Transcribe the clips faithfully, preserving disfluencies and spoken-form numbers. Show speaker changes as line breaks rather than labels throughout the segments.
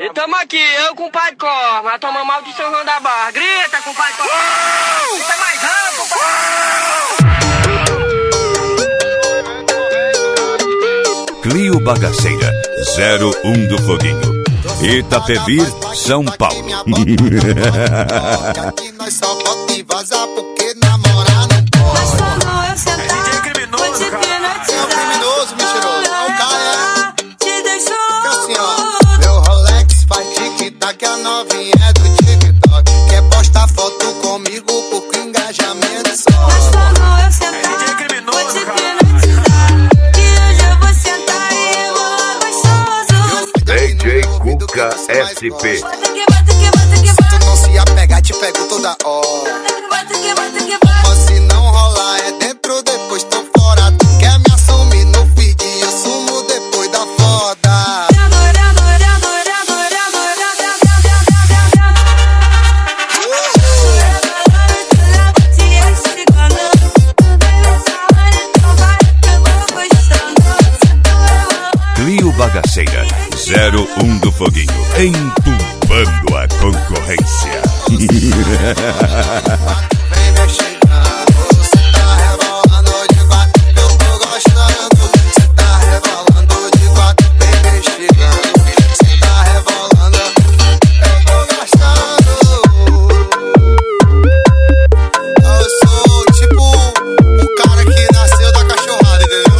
E tamo aqui, eu com o pai Cor, mas toma maldição João da Barra. Grita com o pai Cor. Grita mais alto, pai.
Clio Bagaceira, zero um do Foguinho. Itapevir, São Paulo.
Aqui nós só pode vazar porque namorar não pode.
Mas quando eu sentar,
D J criminoso,
vou te hipnotizar.
É um criminoso, mentiroso. É o cara,
Te deixou.
é assim, ó. Meu Rolex faz tic-tac, a novinha é do TikTok. Quer postar foto comigo porque engajamento só.
Mas quando eu sentar,
D J criminoso,
vou te
cara.
hipnotizar. Que hoje eu vou sentar e vou gostoso.
D J Cuca S P.
Bota que bota que bota que
Se tu
bota.
não se apegar, te pego toda hora.
Bota que bota que bota.
Mas se não rolar, é dentro, depois tô fora. Tu quer me assumir no feed, eu sumo depois da foda.
Clio Bagaceira, zero um do Foguinho. Entubando a concorrência.
Vem mexendo, cê tá rebolando de quatro, eu tô gostando. Cê tá rebolando de quatro, vem mexendo. Cê tá rebolando, eu tô gostando. Eu sou tipo o cara que nasceu da cachorrada, entendeu?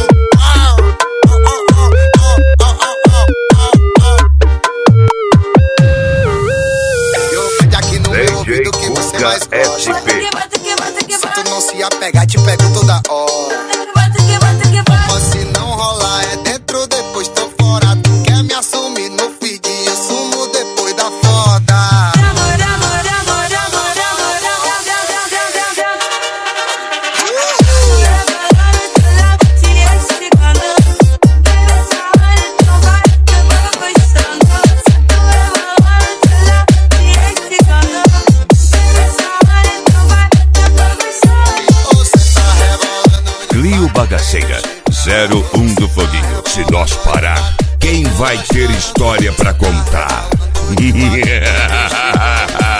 Eu pede aqui no meu ouvido que você mais
Cuca S
gosta.
P.
Se tu não se apegar, te pego toda hora. Mas se não rolar, é dentro, depois tô fora. Tu quer me assumir no feed, eu sumo depois da foda. Você tá rebolando.
Clio Bagaceira, zero um do Foguinho. Se nós parar, quem vai ter história pra contar?